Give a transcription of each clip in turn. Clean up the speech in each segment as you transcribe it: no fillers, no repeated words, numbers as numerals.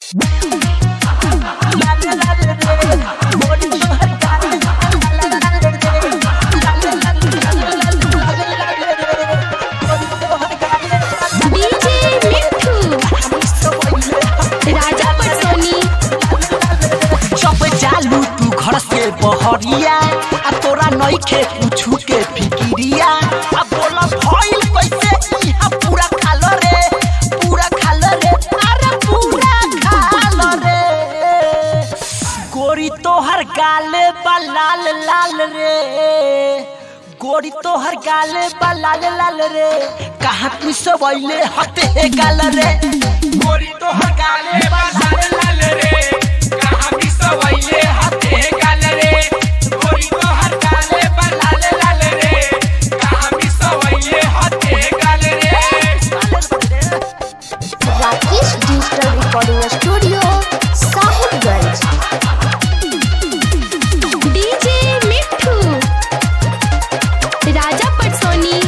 बहरिया आ तोरा नइखे कुछु के फिकिरिया आ बोला भइल कैसे इहा पूरा खालो रे अरे पूरा खालो रे गोरी तोहर गाले बा लाल लाल रे गोरी तोहर गाले बा लाल लाल रे कहां तू सब आइले हते गाल रे गोरी तोहर गाले बा लाल लाल रे कहां तू सब आइले हते गाल रे Rakesh digital recording studio Sahibganj. DJ Mitthu Raja पटसोनी।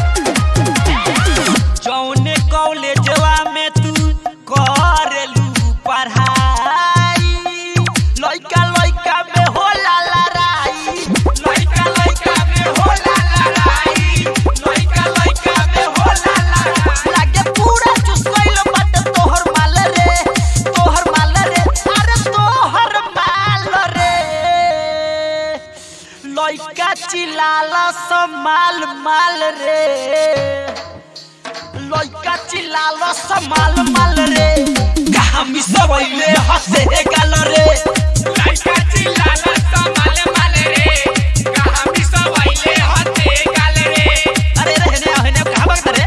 जौने कॉलेजवा में तू करेलू पढ़ाई लइका लइका में होला लड़ाई लइका लइका में होला लड़ाई लइका लइका में होला लड़ाई लागे पूरा चुसकइल बट तोहर माल रे अरे तोहर माल रे लइका चिल्लाला समाल माल रे लइका चिल्लाला समाल माल रे कहां मिसवइले हसे गाल रे लइका चिल्लाला समाल माल रे कहां मिसवइले हसे गाल रे अरे रहने कहां भागत रे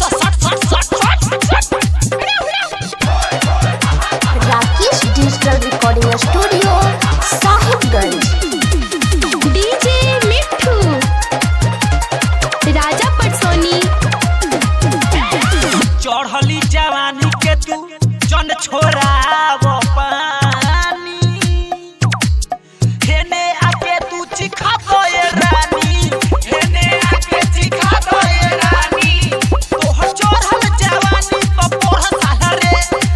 Rakesh digital recording studio Sahibganj. DJ Mitthu Raja पटसोनी। चढ़ली जवानी के तू जन छोराव पानी हेने आके तू चिखा दे रानी हेने आके चिखा दे रानी तोहर चढ़ल जवानी पर पोढ़ साल रे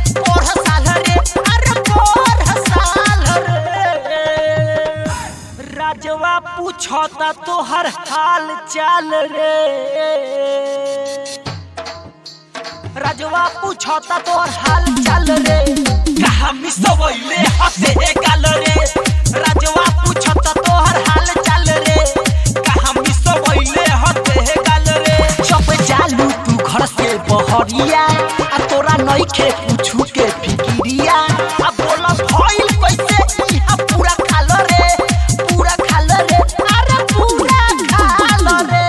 अरे पोढ़ साल रे राजवा पूछता तोहर हाल चाल रे राजवा पूछता तोहर हाल चाल रे कहां मिसवइले हसे गाल रे राजवा पूछता तोहर हाल चाल रे कहां मिसवइले हसे गाल रे चप चालू तू घर से बहरिया आ तोरा नइखे कुछु के फिकिरिया आ बोला भइल कैसे इहा पूरा खालो रे अरे पूरा खालो रे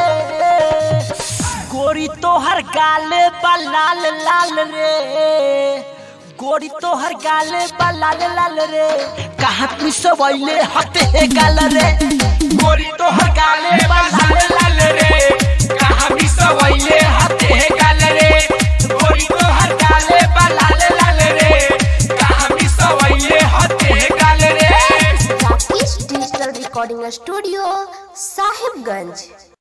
गोरी तोहर गाले बा लाल लाल रे गोरी तोहर गाले बा लाल लाल रे कहां तू सब आइले हते गाल रे गोरी तोहर गाले बा लाल लाल रे कहां तू सब आइले हते गाल रे गोरी तोहर गाले बा लाल लाल रे कहां तू सब आइले हते गाल रे Rakesh digital recording studio Sahibganj.